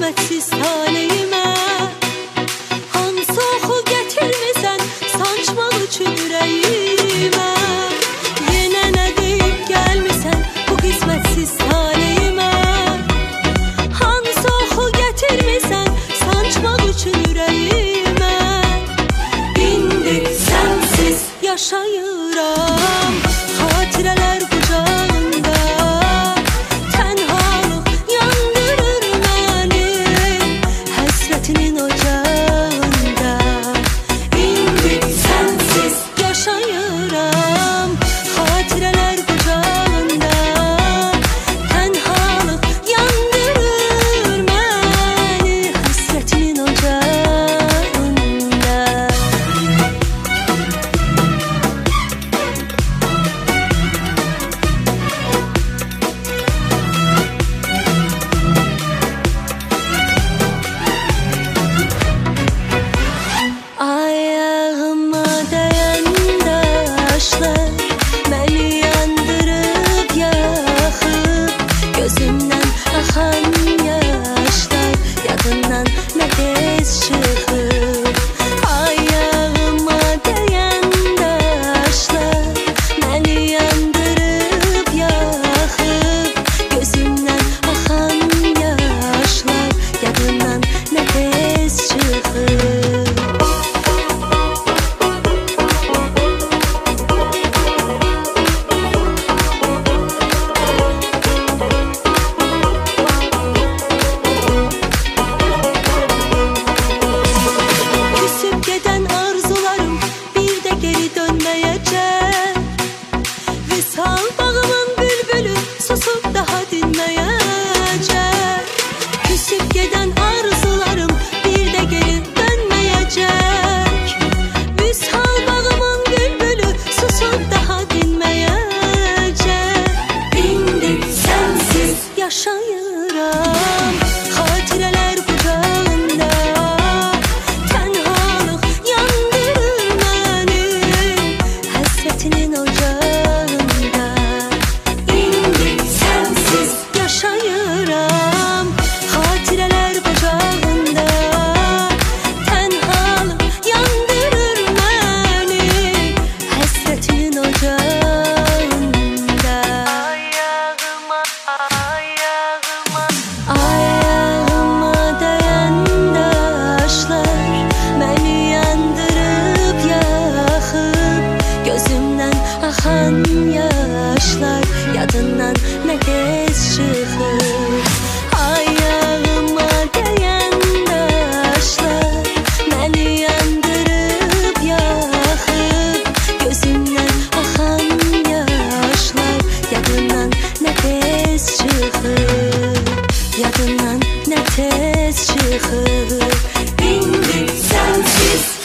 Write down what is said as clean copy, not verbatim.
qismətsiz taleyimə. Hansı oxu gətirmisən sancmaq üçün ürəyimə. Yenə nə deyib gəlmisən bu qismətsiz taleyimə. Hansı oxu gətirmisən sancmaq üçün ürəyimə. İndi sənsiz yaşayıram xatirələr qucağında. Tənhalıq yandırır məni həsrətinin ocağında. İndi sənsiz yaşayıram xatirələr qucağında. Tənhalıq yandırır məni həsrətinin ocağında. Ayağıma dəyəndə yaşlar məni yandırıb yaxıb. Gözümdən axan yaşlar yadından nə tez çıxıb. Ayağıma dəyəndə yaşlar məni yandırıb yaxıb. Gözümdən axan yaşlar yadından nə tez çıxıb. Küsüb gedən arzularım bir də geri dönməyəcək. Vüsal bağımın bülbülü susub daha dinməyəcək. Küsüb gedən arzularım bir də geri dönməyəcək. Vüsal bağımın bülbülü susub daha dinməyəcək. İndi sənsiz yaşayıram xatirələr qucağında. Tənhalıq yandırır məni həsrətinin ocağında. İndi sənsiz yaşayıram xatirələr qucağında. Tənhalıq yandırır məni həsrətinin ocağında. Ayağıma dəyəndə yaşlar məni yandırıb yaxıb. Gözümdən axan yaşlar yadından nə tez çıxıb. Ayağıma dəyəndə yaşlar məni yandırıb yaxıb. Gözümdən axan yaşlar yadından nə tez çıxıb. Yadından nə tez çıxıb. İndi sənsiz